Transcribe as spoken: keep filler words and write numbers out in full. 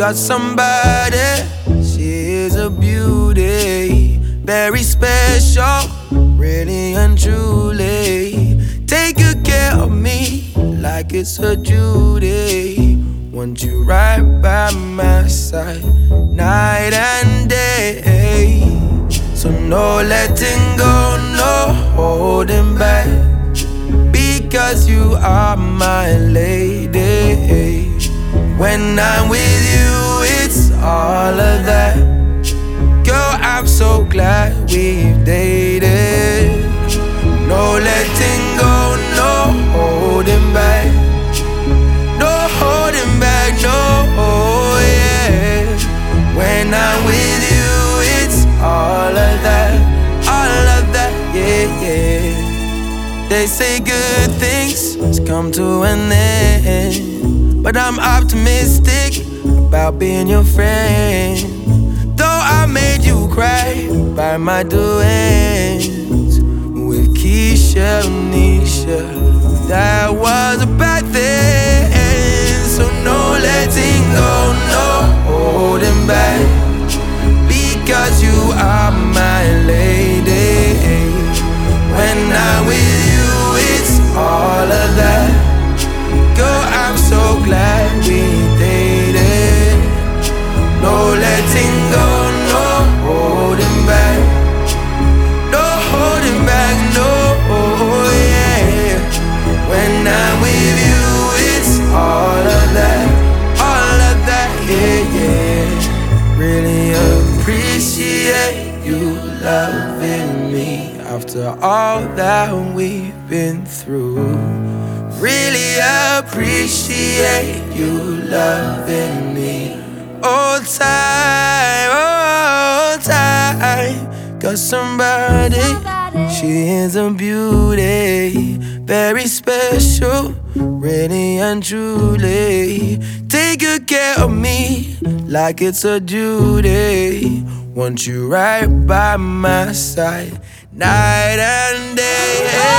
got somebody, she is a beauty, very special, really and truly. Take good care of me like it's her duty. Want you right by my side, night and day. So no letting go, no holding back, because you are my lady. When I'm with you, it's all of that. Girl, I'm so glad we've dated. No letting go, no holding back, no holding back, no, yeah. When I'm with you, it's all of that, all of that, yeah, yeah. They say good things must come to an end, but I'm optimistic about being your friend. Though I made you cry by my doings with Keisha, Nisha, that was a bad thing. So no letting go, no holding back, because you are my lady. When I'm with you, it's all of that. Girl, I'm so glad we dated. No letting go, no holding back, no holding back, no, yeah. When I'm with you, it's all of that, all of that, yeah, yeah. Really appreciate you loving me after all that we've been through. Really appreciate you loving me. All time, all time. Got somebody, she is a beauty, very special, really and truly. Take good care of me like it's a duty. Want you right by my side, night and day.